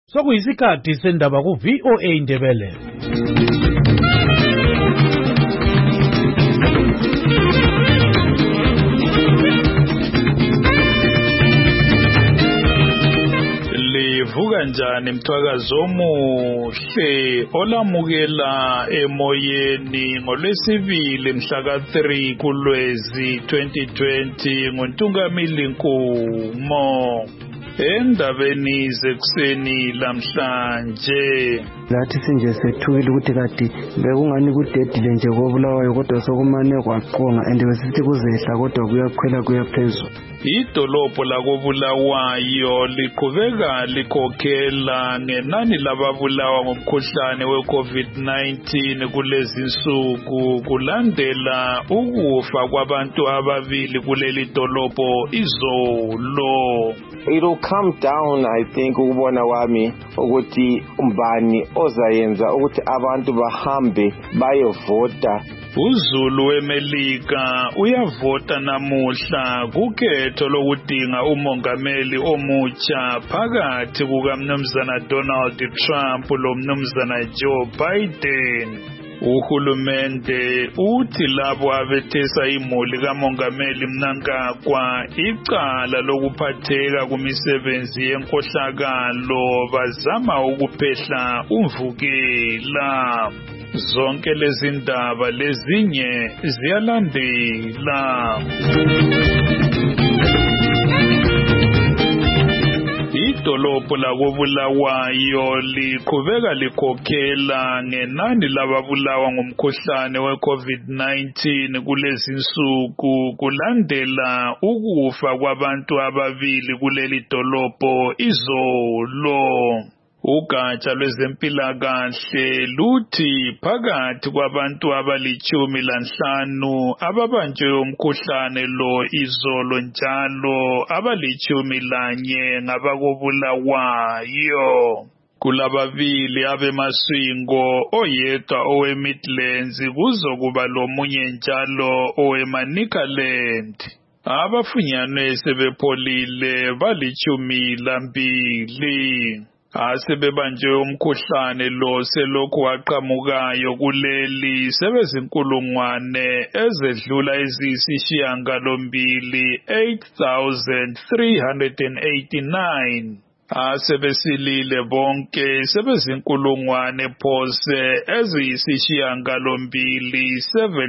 Sokuyisikhathi sendaba ku VOA Indebele. Livuka njani mthwakazi omuhle olamukela emoyeni ngolwesibili mhla ka-3 kuLwezi 2020 nguNtungamili Nkumo. Endabeni zekuseni lamhlanje lathi sinje sethukile ukuthi kade bekungani kudedile nje koBulawayo kodwa sokumane kwaqonga besithi kuzehla kodwa kuyakhwela kuyaphezulu. Idolobho lakoBulawayo liqhubeka likhokhela ngenani lababulawa ngomkhuhlane we-COVID-19 kulezi nsuku kulandela ukufa kwabantu ababili kuleli dolobho izolo. It'll come down, I think, ukubona wami ukuthi umbani ozayenza ukuthi abantu bahambe bayovota. uZulu weMelika uyavota namuhla kukhetho lokudinga umongameli omutsha phakathi kukaMnumzana Donald Trump loMnumzana Joe Biden. Uhulumende uthi labo abethesa imuli kamongameli Mnangagwa icala lokuphatheka kumisebenzi yenkohlakalo bazama ukuphehla umvukela. Zonke lezi ndaba lezinye ziyalandela. Idolobho lakoBulawayo liqhubeka likhokhela ngenani lababulawa ngomkhuhlane we-COVID-19 kulezi nsuku kulandela ukufa kwabantu ababili kuleli dolobho izolo. Ugatsha lwezempilakahle luthi phakathi kwabantu abali-15 ababanjwe umkhuhlane lo izolo njalo abali-11 ngabakoBulawayo. Kulababili abeMaswingo, oyedwa oweMidlands kuzokuba lomunye njalo oweManicaland. Abafunyanwe sebepholile bali-12. Asebebanjwe umkhuhlane lo selokhu waqhamukayo kuleli sebezinkulungwane ezedlula eziyisishiyagalombili 8,389. Asebesilile bonke sebezinkulungwane phose eziyisishiyagalombili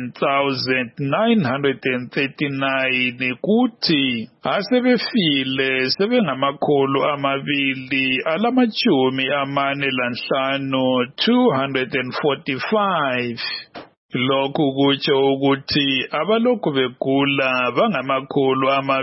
7,939 kuthi asebefile sebengamakhulu 245 245. Lokhu kutsho ukuthi abalokhu begula bangamakhulu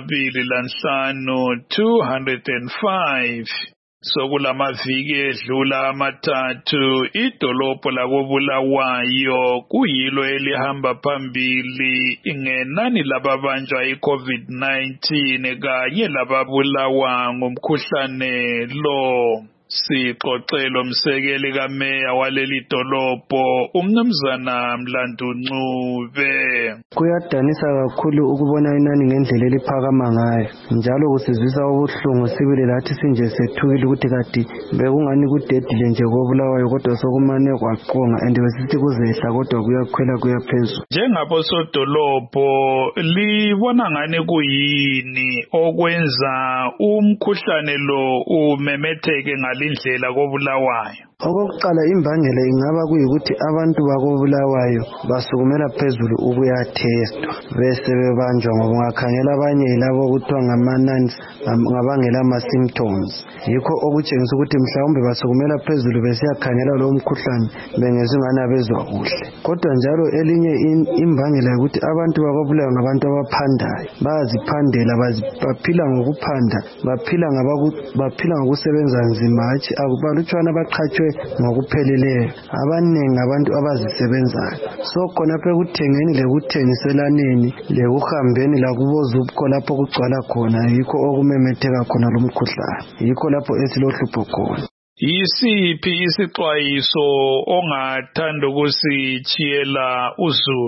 25 205. Sokulamaviki edlula amathathu idolobho lakoBulawayo kuyilo elihamba phambili ngenani lababanjwa i-COVID-19 kanye lababulawa ngomkhuhlane lo. Sixoxelo msekeli kameya waleli dolobho uMnumzana Mlandu Ncube. Kuyadanisa kakhulu ukubona inani ngendlela eliphakama ngayo njalo kusizwisa ubuhlungu sibili lathi sinje sethukile ukuthi kade bekungani kudedile nje koBulawayo kodwa sokumane kwaqonga besithi kuzehla kodwa kuyakhwela kuyaphezulu. Njengabo sodolobho libona ngani kuyini okwenza umkhuhlane lo umemetheke ngalindlela koBulawayo? Okokuqala imbangela ingaba kuyikuthi abantu bakoBulawayo basukumela phezulu ukuyatestwa bese bebanjwa ngoba ungakhangela abanye yilabo okuthiwa ngabangela ama-symptoms. Yikho okutshengisa ukuthi mhlawumbe basukumela phezulu besiyakhangela lowo mkhuhlane bengezingani abezwa kuhle. Kodwa njalo elinye imbangela ukuthi abantu bakoBulawayo ngabantu abaphandayo, bayaziphandela, baphila ngokuphanda, baphila ngokusebenza nzima, hatshi akubalutshwana abaqhatshwe ngokupheleleyo, abaningi abantu abazisebenzayo. So khonapho ekuthengeni lekuthengiselaneni lekuhambeni lakubozubukho lapho kugcwala khona yikho okumemetheka khona lo mkhuhlane, yikho lapho esilohlupho khona. Yisiphi isixwayiso ongathanda ukusitshiyela uZulu?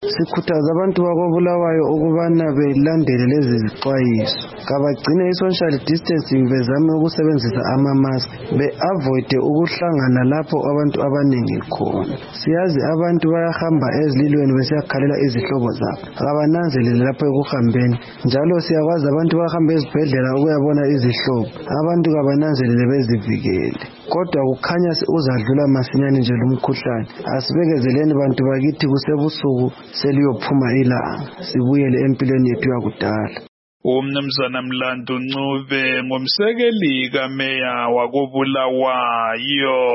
sikhuthaza abantu bakobulawayo ukubana belandele lezi zixwayiso, kabagcine i-social distancing, bezame ukusebenzisa ama-mask, be-avoid ukuhlangana lapho abantu abaningi khona. Siyazi abantu bayahamba ezililweni besiyakhalela izihlobo zabo, kabananzelele lapho ekuhambeni, njalo siyakwazi abantu bahamba ezibhedlela ukuyabona izihlobo, abantu kabananzelele bezivikele. Kodwa kukhanya uzadlula masinyane nje lumkhuhlane. Asibekezeleni bantu bakithi kusebusuku seliyophuma ilanga, sibuyele empilweni yethu yakudala. Umnumzana Mlandu Ncube ngumsekeli kameya wakobulawayo.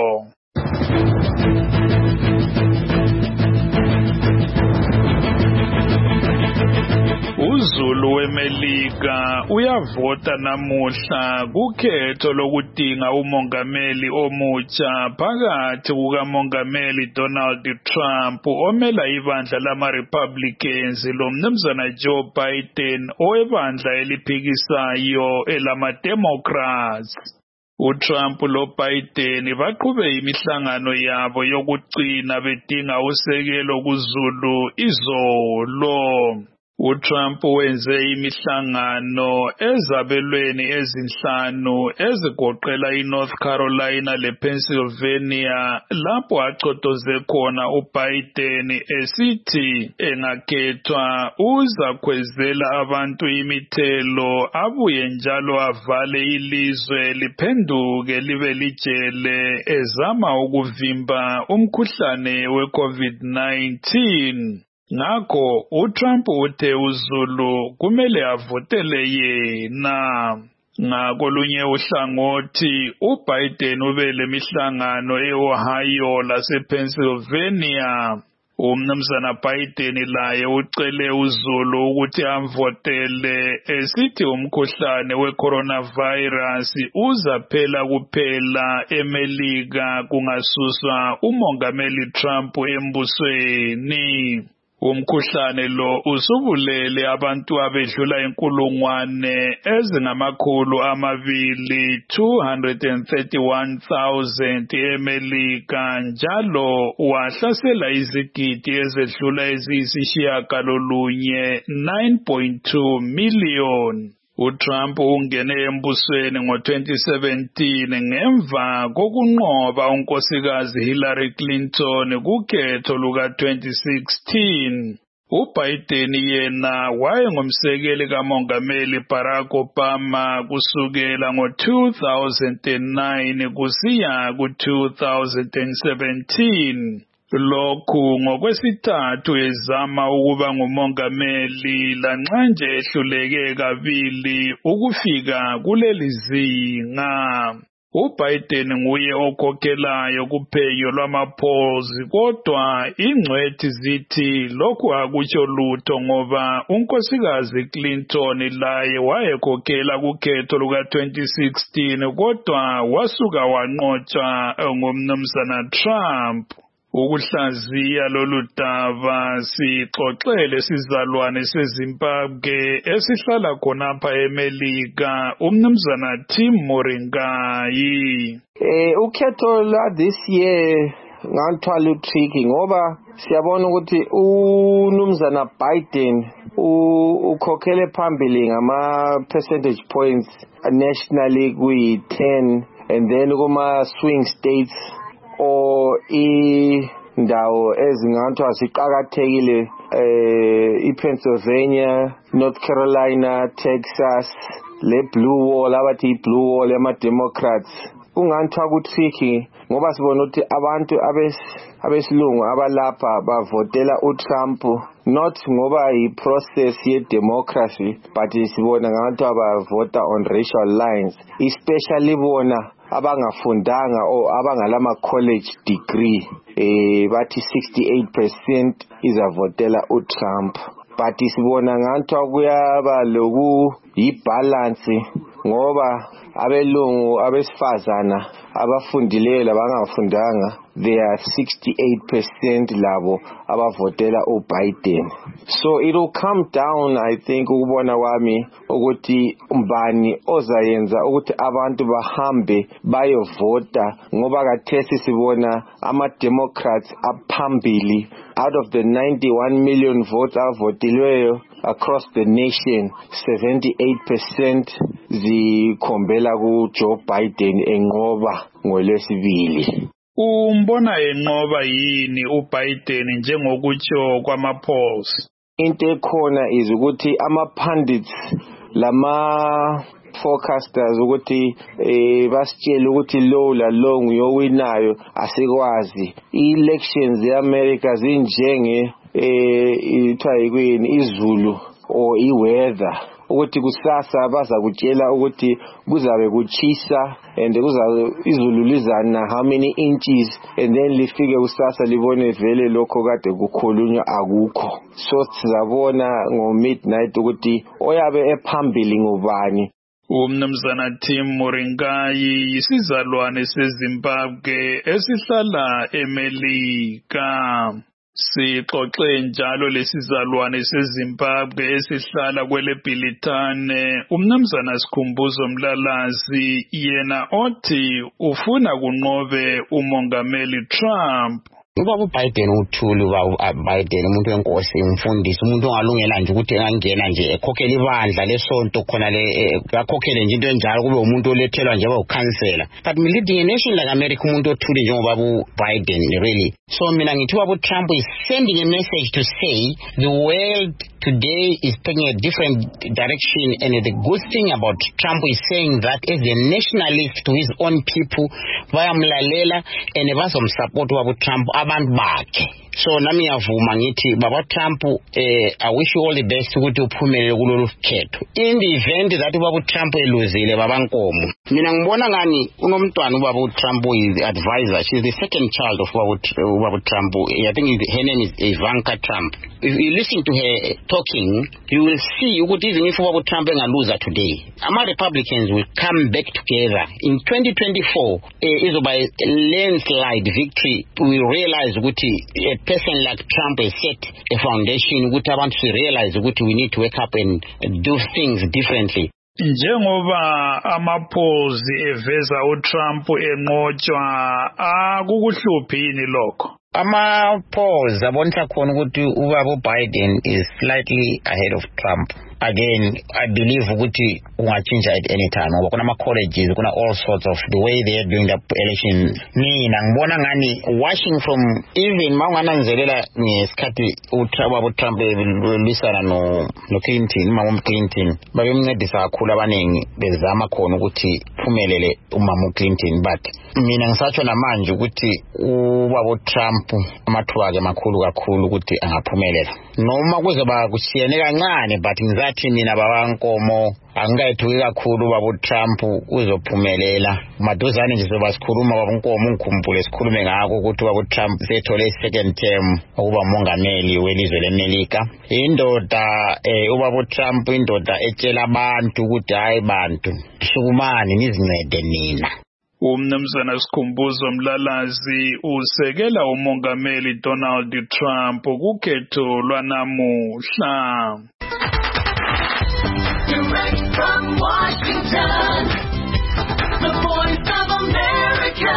uZulu weMelika uyavota namuhla kukhetho lokudinga umongameli omutsha phakathi kukamongameli Donald Trump omela ibandla lama-Republicans lomnumzana Joe Biden owebandla eliphikisayo elama-Democrats. uTrump loBiden baqhube imihlangano yabo yokugcina bedinga usekelo kuZulu izolo. uTrump wenze imihlangano ezabelweni ezinhlanu ezigoqela iNorth Carolina lePennsylvania lapho acotoze khona uBiden esithi engakhethwa uzakhwezela abantu imithelo abuye njalo avale ilizwe liphenduke libe lijele ezama ukuvimba umkhuhlane weCovid-19. Ngakho uTrump uthe uZulu kumele avotele yena. Ngakolunye uhlangothi uBiden ube lemihlangano eOhio lasePennsylvania. Umnumzana Biden laye ucele uZulu ukuthi amvotele esithi umkhuhlane weCoronavirus uzaphela kuphela eMelika kungasuswa umongameli Trump embusweni. Umkhuhlane lo usubulele abantu abedlula inkulungwane ezingama-231,000 eMelika njalo wahlasela izigidi ezedlula eziyisishiyagalolunye 9.2 million. uTrump ungene embusweni ngo-2017 ngemva kokunqoba unkosikazi Hillary Clinton kukhetho luka-2016. uBiden yena wayengumsekeli kamongameli Barack Obama kusukela ngo-2009 kusiya ku-2017. Lokhu ngokwesithathu ezama ukuba ngumongameli lanxa nje ehluleke kabili ukufika kuleli zinga. uBiden nguye okhokhelayo kuphenyo lwama-polls kodwa ingcwethi zithi lokhu akutsho lutho ngoba unkosikazi Clinton laye wayekhokhela kukhetho luka-2016 kodwa wasuka wanqotshwa ngumnumzana Trump. Ukuhlaziya lolu daba sixoxele sizalwane seZimbabwe esihlala khonapha eMelika umnumzana Tim Moringai. Ukhetho la this year ngathwala utricky ngoba siyabona ukuthi umnumzana Biden ukhokhele phambili ngama percentage points nationally kuyi-10 and then kuma swing states or indawo ezingathwa siqhakathekile iPennsylvania, North Carolina, Texas, le blue wall abathi blue wall ema-Democrats. Ungathwa ku-tricky ngoba sibona ukuthi abantu abesilungu abalapha bavotela uTrump not ngoba yi-process ye-democracy but sibona ngathi bavota on racial lines, especially bona abangafundanga or abangalama college degree bathi 68% izavotela uTrump. But sibona ngathi kuyaba loku yibalance ngoba abelungu abesifazana abafundileyo labangafundanga there are 68% labo abavotela uBiden. So it will come down, I think, ukubona wami ukuthi umbani ozayenza ukuthi abantu bahambe bayovota, ngoba kathesi sibona ama-Democrats aphambili. Out of the 91 million votes avotilweyo across the nation, 78% zikhombela kuJoe Biden enqoba ngolwesibili. Umbona enqoba yini uBiden njengokutsho kwama-polls? Into ekhona is ukuthi ama-pundits lama forecasters ukuthi basitshela ukuthi lo la lo nguyowinayo asikwazi. I-elections e-America zinjenge ithiwa yini izulu or i-weather, ukuthi kusasa bazakutshela ukuthi kuzabe kuchisa and izulu lizana how many inches, and then lifike kusasa libone vele lokho kade kukhulunywa akukho. So sizabona ngo-midnight ukuthi oyabe ephambili ngubani. Umnumzana Tim Moringai isizalwane seZimbabwe esihlala eMelika. Sixoxe njalo lesizalwane seZimbabwe esihlala kwele Bhilitane, umnumzana Sikhumbuzo Mlalazi, yena othi ufuna kunqobe umongameli Trump. Ubaba uBiden uthuli uBiden umuntu wenkosi, umfundisi, umuntu ongalungela nje ukuthi engangena nje ekhokhela ibandla lesonto khona le akhokhele nje into enjalo kube umuntu olethelwa nje abawukhansela. But leading a nation like America umuntu othuli njengobaba uBiden really. So mina ngithi ubaba uTrump is sending a message to say the world today is taking a different direction, and the good thing about Trump is saying that as a nationalist to his own people bayamlalela and bazomsupport ubaba uTrump abantu bakhe. So nami ngiyavuma ngithi baba Trump I wish you all the best ukuthi uphumelele kulolu khetho. In the event that ubaba Trump eluzile baba Nkomo, mina ngibona ngani unomntwana ubaba Trump is advisor. She's the second child of ubaba Trump. I think her name is Ivanka Trump. If you listen to her talking, you will see ukuthi even if ubaba Trump engaluza today, ama Republicans will come back together in 2024. Izoba landslide victory. We realize ukuthi a person like Trump has set a foundation ukuthi abantu to realize ukuthi we need to wake up and do things differently. Njengoba ama-polls eveza uTrump enqotshwa, akukuhluphi yini lokho? Ama-polls abonisa khona ukuthi ubaba uBiden is slightly ahead of Trump. Again, I believe ukuthi ungachinja at any time ngoba kuna ama-colleges, kuna all sorts of the way they are doing the election. Mina ngibona ngani watching from even maungananzelela ngesikhathi ubaba uTrump belisana no Clinton, umama Clinton, babemncedisa kakhulu abaningi bezama khona ukuthi phumelele umama Clinton. But mina ngisatsho namanje ukuthi ubaba uTrump amathuba akhe makhulu kakhulu ukuthi angaphumelela. Noma kuzoba kushiyene kancane, but ngizathi mina baba Nkomo angayithuki kakhulu ubaba uTrump uzophumelela. Maduzane nje soba sikhuluma baba Nkomo ngikhumbule sikhulume ngako ukuthi ubaba uTrump sethole second term ukuba umongameli welizwe leMelika. Indoda ubaba uTrump indoda etshela abantu ukuthi hayi bantu sukumani nizincede nina. Umnumzana Sikhumbuzo Mlalazi usekela umongameli Donald Trump kukhetho lwanamuhla. Direct from Washington, the Voice of America,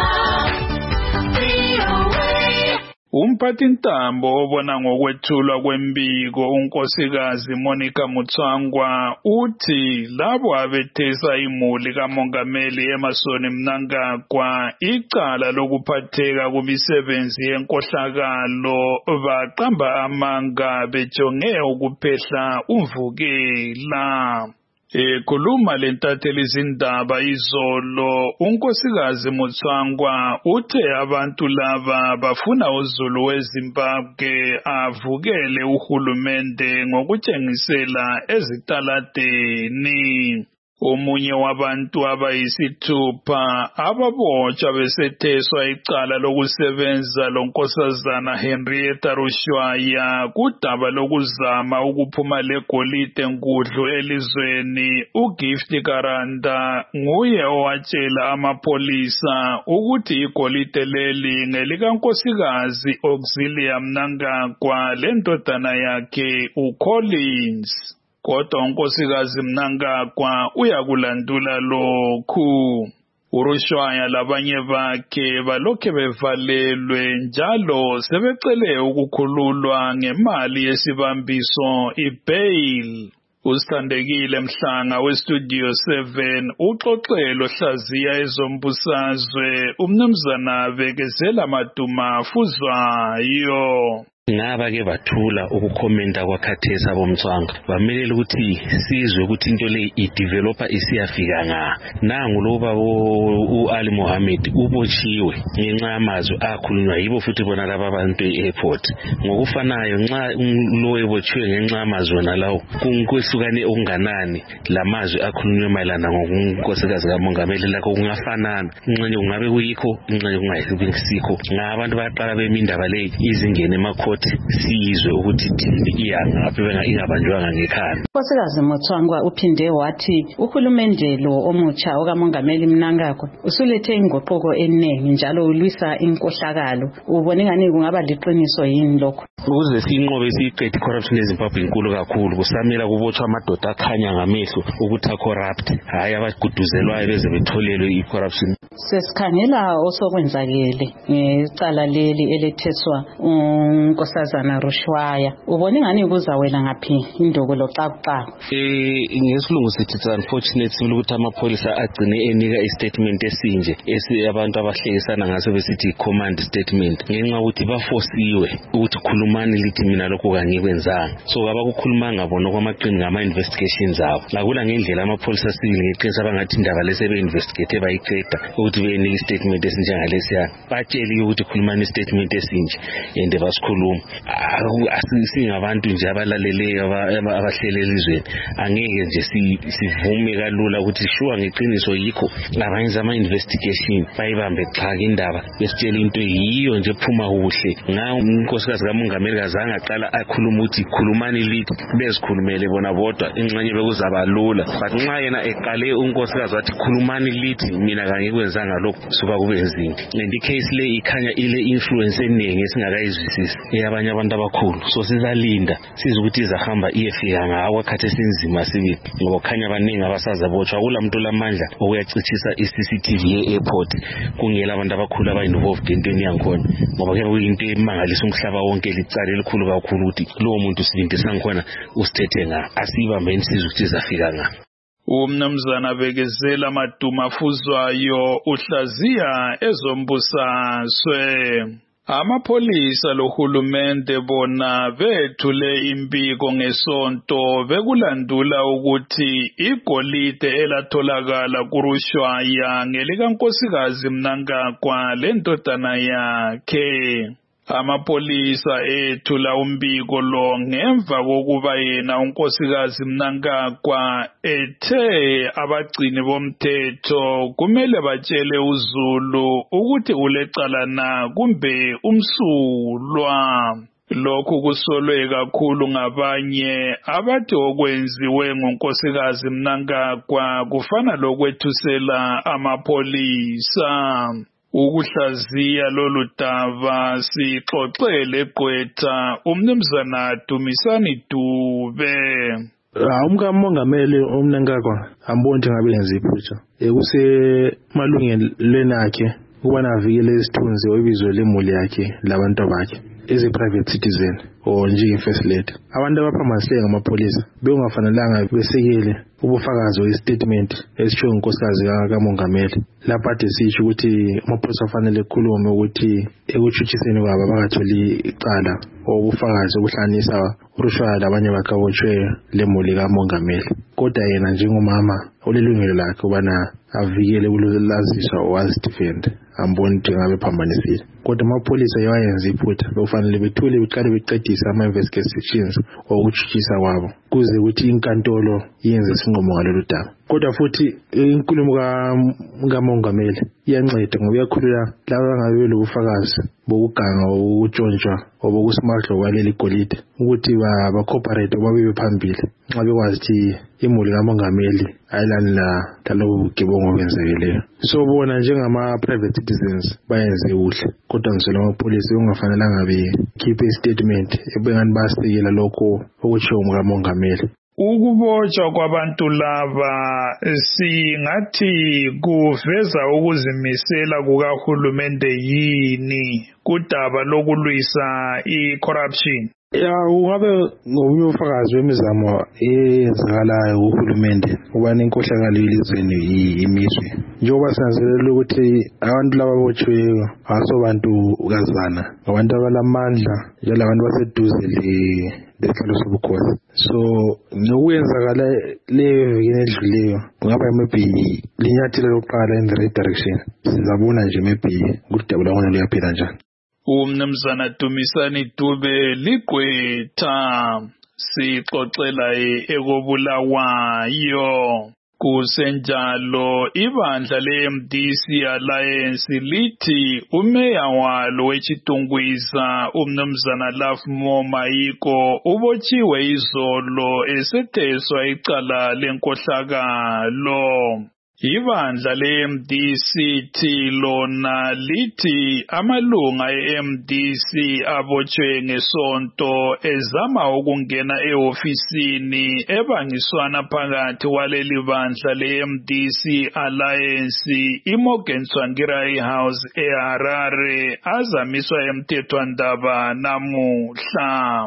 VOA. Umphathintambo obona ngokwethulwa kwembiko unkosikazi Monica Mutswangwa uthi labo abethesa imuli kamongameli Emmerson Mnangagwa icala lokuphatheka kumisebenzi yenkohlakalo baqamba amanga bejonge ukuphehla umvukela. Ekhuluma lentatheli izindaba izolo, unkosikazi Mutswangwa uthe abantu laba bafuna uZulu weZimbabwe avukele uhulumende ngokutshengisela ezitaladeni. Omunye wabantu abayisithupha ababotshwa besetheswa icala lokusebenza lonkosazana Henrietta Rushwaya kudaba lokuzama ukuphuma legolide enkudlu elizweni. uGift Karanda nguye owatshela amapolisa ukuthi igolide leli ngelikankosikazi Auxilia Mnangagwa lendodana yakhe uCollins. Kodwa unkosikazi Mnangagwa uyakulandula lokhu. uRushwaya labanye bakhe balokhe bevalelwe njalo sebecele ukukhululwa ngemali yesibambiso ibail. uSithandekile Mhlanga weStudio 7 uxoxelo hlaziya ezombusazwe umnumzana Bekezela Maduma Fuzwayo. Ngaba ke bathula ukukhomenta kwakhathesi abomtswanga bamelela ukuthi sizwe ukuthi into le ideveloper isiyafika nga nangu loba uAli Mohammed ubotshiwe ngenxa yamazwi akhulunywa yibo futhi bona laba abantu e-airport ngokufanayo nxa lo ebotshiwe ngenxa yamazwi nalawo kunkwesukane okunganani lamazwi akhulunywa mayelana ngokunkosikazi kamongameli lakho kungafanana inxenye kungabe kuyikho inxenye kungayisikho ngabantu bayaqala bemindaba le izingene emakho sizwe ukuthi iyangaphi ingabanjwanga ngekhaya. Nkosikazi Mutswangwa uphinde wathi uhulumende lo omutsha okamongameli Mnangagwa usulethe ingoqoko eningi njalo ulwisa inkohlakalo. Ubone ngani kungaba liqiniso yini lokho? Ukuze sinqobe siqede corruption eZimbabwe inkulu kakhulu kusamela kubotshwa amadoda akhanya ngamehlo ukuthi acorrupt hayi abaguduzelwayo beze betholelwe icorruption. Sesikhangela osokwenzakele ngecala leli eletheswa unkosazana Rushwaya. Ubone ngani kuzawela ngaphi indokolo xakuxaku? Ngesilungu sithi it's unfortunate ukuthi amapolisa agcine enika istatement esinje abantu abahlekisana ngaso besithi command statement ngenxa ukuthi bafosiwe ukuthi khulumani lithi mina lokho kangikwenzanga. So abakukhulumanga bona kwamaqini ngama investigations abo. Lakula ngendlela amapolisa sibili ngeqiniso abangathi indaba lesebe investigate bayiqeda ukuthi benike statement esinjengalesiya. Batsheli ukuthi khulumani statement esinje ende basikhuluma. Asingabantu nje abalaleleyo abahlelelizweni angeke nje sivume kalula ukuthi shuwa ngeqiniso yikho abayenza ama investigation bayibambe xhaka indaba besitshela into yiyo nje phuma kuhle nga unkosikazi kamongameli kazange aqala akhuluma ukuthi khulumani lithi bezikhulumele bona bodwa inxenye bekuzaba lula but nxa yena eqale unkosikazi wathi khulumani lithi mina kangikwenzanga lokho suka kube nzima and icase le ikhanya ile influence eningi esingakayizwisisi eyabanye abantu abakhulu so sizalinda sizukuthi izahamba iyefika ngawo khathi esinzima sibili ngoba khanya abaningi abasazabotshwa kulamuntu lamandla okuyacithisa iCCTV ye-airport kungela abantu abakhulu abayinvolved entweni yankhona ngoba kuyabe kuyinto emangalisa umhlaba wonke licala elikhulu kakhulu ukuthi lowo muntu sibindisa ngikhona usithethe nga asibambeni sizukuthi izafika nga. Umnumzana Bekezela Maduma Fuzwayo uhlaziya ezombusazwe. Amapolisa lohulumende bona bethule impiko ngesonto bekulandula ukuthi igolide elatholakala kuRushwaya ngelikankosikazi Mnangagwa lendodana yakhe. Amapolisa ethula umbiko lo ngemva kokuba yena unkosikazi Mnangagwa ethe abagcini bomthetho kumele batshele uZulu ukuthi ulecala na kumbe umsulwa. Lokhu kusolwe kakhulu ngabanye abathi okwenziwe ngonkosikazi Mnangagwa kufana lokwethusela amapolisa. Ukuhlaziya lolu daba sixoxele Gqwetha umnumzana Dumisani Dube. Umkamongameli uMnangagwa ambonke ngabe yenza iphutha kusemalungelweni akhe ukubana avikele isithunzi obizo lemuli yakhe labantu bakhe as a private citizen or njenge-first lady. Abantu abaphambanisiwe ngamapolisa bekungafanelanga besekele ubufakazi oyistatement esitsho unkosikazi kamongameli lapho ade sisho ukuthi amapolisa afanele ekhulume ukuthi ekutshutshiseni kwabo abakatholi icala obufakazi obuhlanisa uRushwaya labanye bakhe abotshwe lemuli kamongameli. Kodwa yena njengomama ulelungelo lakhe ubana avikele ulaziswa owazidefend amboni ukuthi ngabe phambanisile. Kodwa amapolisa yayenza iphutha bekufanele bethule beqale beqedisa ama investigations okutshutshisa kwabo kuze ukuthi inkantolo yenze isinqumo ngalolu daba. Kodwa futhi inkulumo kamongameli iyanceda ngoba iyakhulula laba abangabe belobufakazi bokuganga ukutshontshwa obokusimahlo kwaleli golide ukuthi ba-cooperate babe phambili nxa bekwazi ukuthi imuli kamongameli ayilani lalobu bugebengu obenzekeleyo. So bona njengama-private citizens bayenze kuhle, kodwa ngiswela amapholisi ungafanelanga bekhiphe istatement ebengani basekela lokho okutshiwo ngukamongameli. Ukubotshwa kwabantu laba singathi kuveza ukuzimisela kukahulumende yini kudaba lokulwisa i-corruption? Ungabe ngobunye ubufakazi bemizamo eyenzakalayo kuhulumende ukubana inkohlakalo elizweni imiswe. Njengoba sinanzelela ukuthi abantu laba botshiweyo abasobantu kazana, abantu abalamandla njalo abantu baseduze lesihlalo sobukhosi. So nokuyenzakala leyo evekini edluleyo kungaba maybe linyathelo lokuqala in the right direction. Sizabona nje maybe ukuthi dabula ngone luyaphila njani. Umnumzana Dumisani Dube ligqwetha sixoxela ekobulawayo. Kusenjalo ibandla le-MDC Alliance lithi umeya walo weChitungwiza umnumzana Lafmo Maiko ubotshiwe izolo esetheswa icala lenkohlakalo. Ibandla le-MDC lona lithi amalunga e-MDC abotshwe ngesonto ezama ukungena ehofisini ebangiswana phakathi waleli bandla le-MDC Alliance iMorgan Tsvangirai House eHarare azamiswa emthethwandaba namuhla.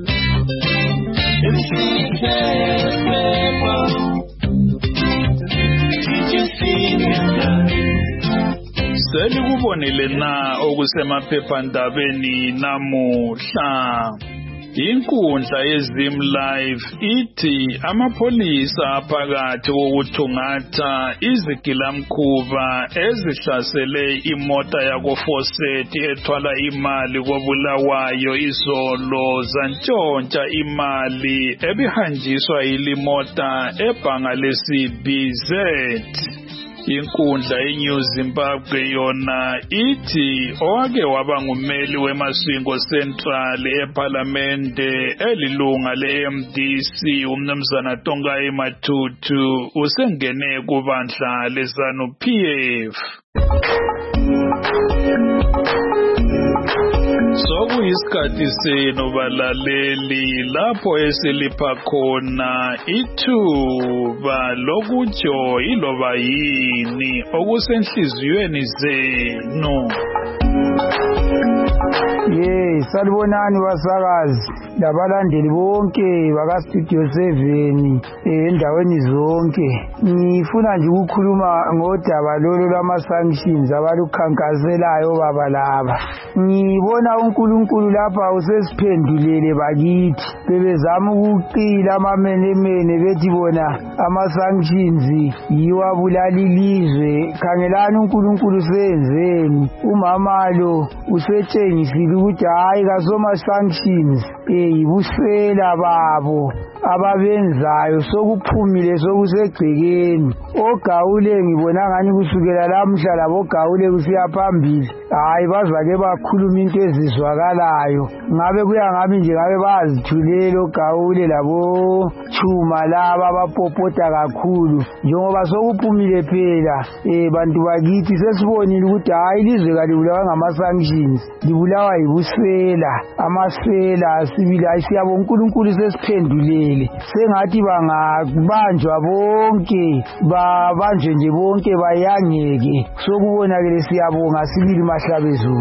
Selikubonile na okusemaphephandabeni namuhla. Inkundla yeZim Live ithi amapholisa aphakathi kokuthungatha izigilamkhuba ezihlasele imota yakoFawcett ethwala imali kobulawayo izolo zantshontsha imali ebihanjiswa yilimota ebhanga leCBZ. Inkundla yeNew Zimbabwe yona ithi owake waba ngumeli weMasingo Central eParliamente elilunga le-MDC umnumzana Tongai Matutu usengene kubandla leZANU-PF. Sokuyisikhathi senu balaleli lapho esilipha khona ithuba lokutsho iloba yini okusenhliziyweni zenu. Salibonani basakazi labalandeli bonke baka Studio 7 endaweni zonke. Ngifuna nje ukukhuluma ngodaba lolu lwama-sanctions abalukhankaselayo baba laba. Ngibona uNkulunkulu lapha usesiphendulele bakithi. Bebezama ukuqila amamenemene bethi bona ama-sanctions yiwabulala ilizwe. Khangelani uNkulunkulu senzeni. Umama lo usetshengisile ukuthi hayi kasoma-sanctions yibusela babo ababenzayo sokuphumile sokusegcekeni. Ogawule ngibona ngani kusukela lamhla labo Gawule kusiya phambili hayi bazake bakhuluma into ezizwakalayo. Ngabe kuyangami nje ngabe bazithulela oGawule labo Chuma laba abapopota kakhulu njengoba sokuphumile phela. Bantu bakithi sesibonile ukuthi hayi ilizwe kalibulawa ngama-sanctions libulawa yibusela. Amasela asibili ayisiyabonga uNkulunkulu sesiphendulele sengathi bangabanjwa bonke babanjwe nje bonke bayangeke. Sokubonakele siyabonga sibili mahlabezulu.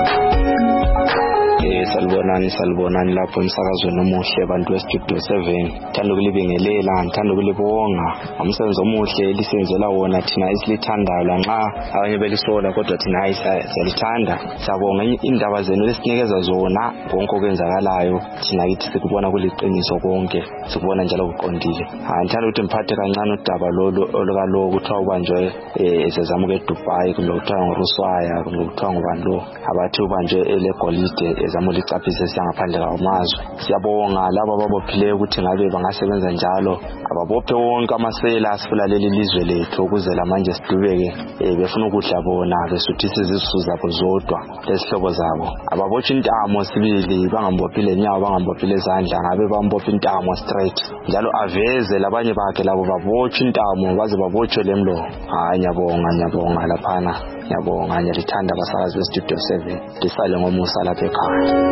Salibonani lapho emsakazweni omuhle abantu weStudio 7. Thanda ukulibingelela, ngithanda ukulibonga umsebenzi omuhle lisenzela wona thina esilithandayo lanxa abanye belisola kodwa thina hayi siyalithanda. Siyabonga indaba zenu lesinikeza zona konke okwenzakalayo thina kithi sikubona kuliqiniso konke sikubona njalo kuqondile. Ngithanda ukuthi mphathe kancane udaba olukalo kuthiwa ubanjwe esezamuke eDubai kumbe kuthiwa nguRuswaya kumbe kuthiwa ngubani lo abathi ubanjwe elegolide bezama ukulicaphisa siyangaphandle kwamazwe. Siyabonga labo ababophileyo ukuthi ngabe bangasebenza njalo, ababophe wonke amasela asifula leli lizwe lethu ukuze lamanje sidubeke befuna ukudla bona besuthisa izisu zabo zodwa lezihlobo zabo. Ababophe intamo sibili, bangambophile inyawo, bangambophile izandla, ngabe bambophe intamo straight. Njalo aveze labanye bakhe labo babothe intamo baze babotshwe lemlo. Hayi ngiyabonga laphana. Ngiyabonga, ngiyalithanda abasakazi beStudio 7. Lisale ngomusa lapha ekhaya.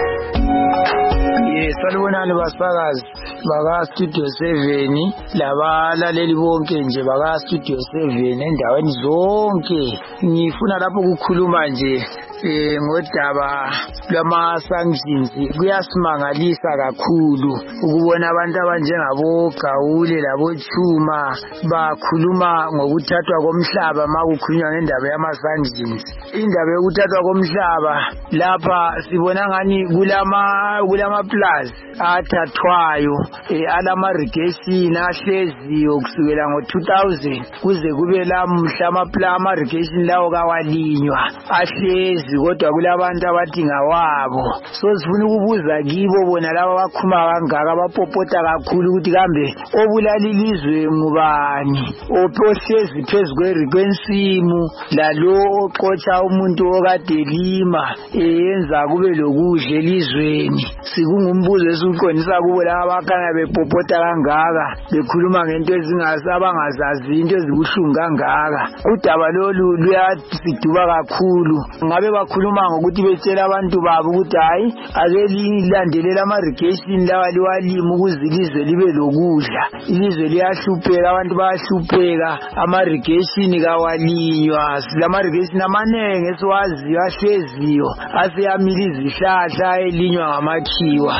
Salibonani basakazi baka Studio 7 labalaleli bonke nje baka Studio 7 endaweni zonke. Ngifuna lapho ukukhuluma nje ngodaba lwama sanctions. Kuyasimangalisa kakhulu ukubona abantu abanjengabo Gawule labo Chuma bakhuluma ngokuthathwa komhlaba makukhulunywa ngendaba yama sanctions. Indaba yokuthathwa komhlaba lapha sibona ngani kulama plus athathwayo alama irrigation ahleziyo kusukela ngo2000 kuze kube lamhla ama irrigation lawo kawalinywa ahlezi kodwa kulabantu abathi ngawabo. So sifuna ukubuza kibo bona laba bakhuma kangaka abapopota kakhulu ukuthi kambe obulala ilizwe ngubani, ohlezi phezulu kwensimu lalo oxotsha umuntu okade lima yenza kube lokudla elizweni. Sikungumbuzo esiqondisa kubo laba bakana bepopota kangaka bekhuluma ngento abangazazi, into ezibuhlungu kangaka. Udaba lolu luyasiduba kakhulu. Ngabe bakhuluma ngokuthi betshela abantu babo ukuthi hayi ake lilandelela ama irrigation lawa liwalima ukuze ilizwe libe lokudla. Ilizwe liyahlupheka, abantu bayahlupheka, ama irrigation kawalinywa. Silama irrigation amanenge esiwaziyo ahleziyo aseyamila izihlahla elinywa ngamakhiwa.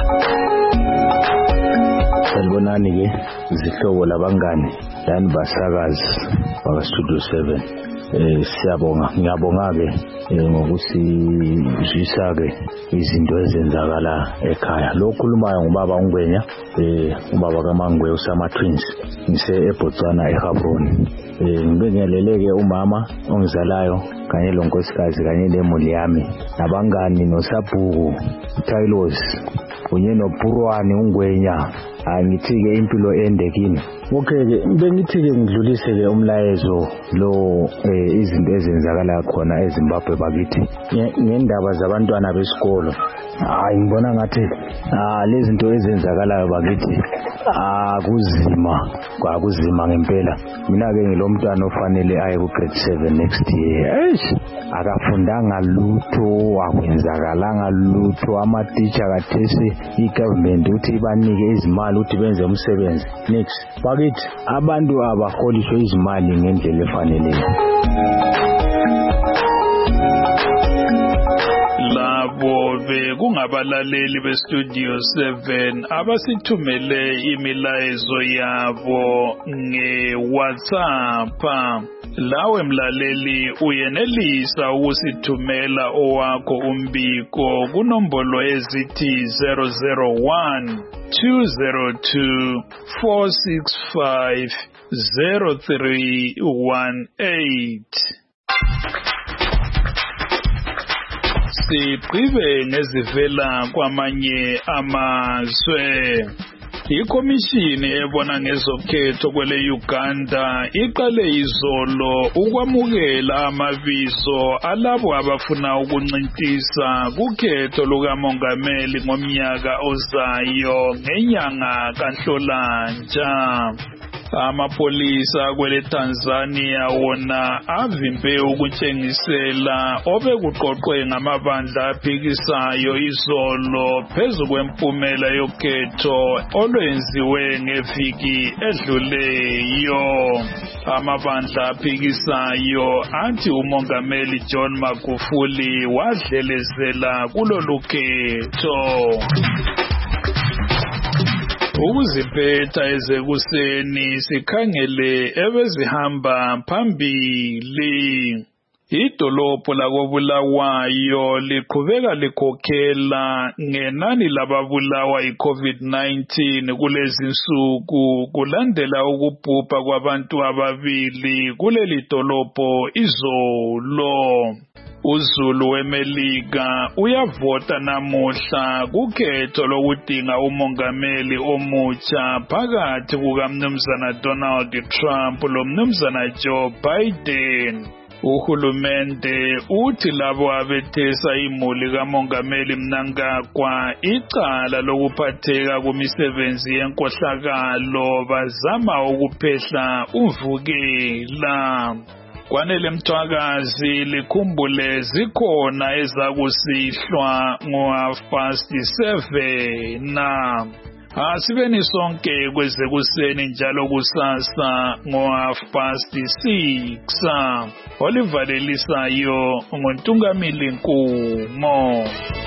Salibonani ke izihlobo labangani lani basakazi baka Studio 7. Ngiyabonga ke ngokusizwisa ke izinto ezenzakala ekhaya. Lo khulumayo ngubaba uNgwenya, ubaba kaMangwe usama twins. Ngise eBotswana eGaborone. Ngibingeleleke umama ongizalayo kanye lonkosikazi kanye nemuli yami nabangani noSabhuku Tylos kunye noPurwani uNgwenya. Angithi ke impilo ende kini. Okay ke bengithi ke ngidlulise ke umlayezo lo izinto ezenzakala khona eZimbabwe bakithi ngendaba zabantwana besikolo. Hayi ngibona ngathi lezi zinto ezenzakalayo bakithi akuzima ngempela. Mina ke ngilomntwana ofanele aye ku grade 7 next year. Akafundanga lutho, akwenzakalanga lutho. Ama teacher kathesi igovernment uthi banike izimali ukuthi benze umsebenzi. Next bakithi abantu abaholiswe izimali ngendlela efaneleyo. Labo bekungabalaleli beStudio 7 abasithumele imilayezo yabo ngeWhatsApp. Lawe mlaleli uyenelisa ukusithumela owakho umbiko kunombolo ezithi 001 202 465 0318. Siqive ngezivela kwamanye amazwe. Ikomishini ebona ngezokhetho kwele Uganda iqale izolo ukwamukela amabizo alabo abafuna ukuncintisa kukhetho lukamongameli ngomnyaka ozayo ngenyanga kaNhlolanja. Amapolisa kwele Tanzania wona avimbe ukutshengisela obekuqoqwe ngamabandla aphikisayo izolo phezu kwempumela yokhetho olwenziwe ngeviki edluleyo. Amabandla aphikisayo athi umongameli John Magufuli wadlelezela kulolu khetho. Ukuziphetha ezekuseni sikhangele ebezihamba phambili. Idolobho lakoBulawayo liqhubeka likhokhela ngenani lababulawa iCovid-19 kulezi nsuku kulandela ukubhubha kwabantu ababili kuleli dolobho izolo. uZulu weMelika uyavota namuhla kukhetho lokudinga umongameli omutsha phakathi kukaMnumzana Donald Trump loMnumzana Joe Biden. Uhulumende uthi labo abethesa imuli kamongameli Mnangagwa icala lokuphatheka kumisebenzi yenkohlakalo bazama ukuphehla uvukela. Kwanele Mthwakazi likhumbule zikhona ezakusihlwa ngo-7:30. Asibeni sonke kwezekuseni njalo kusasa ngo-6:30. Oliver Lelisayo nguNtungamili Nkumo.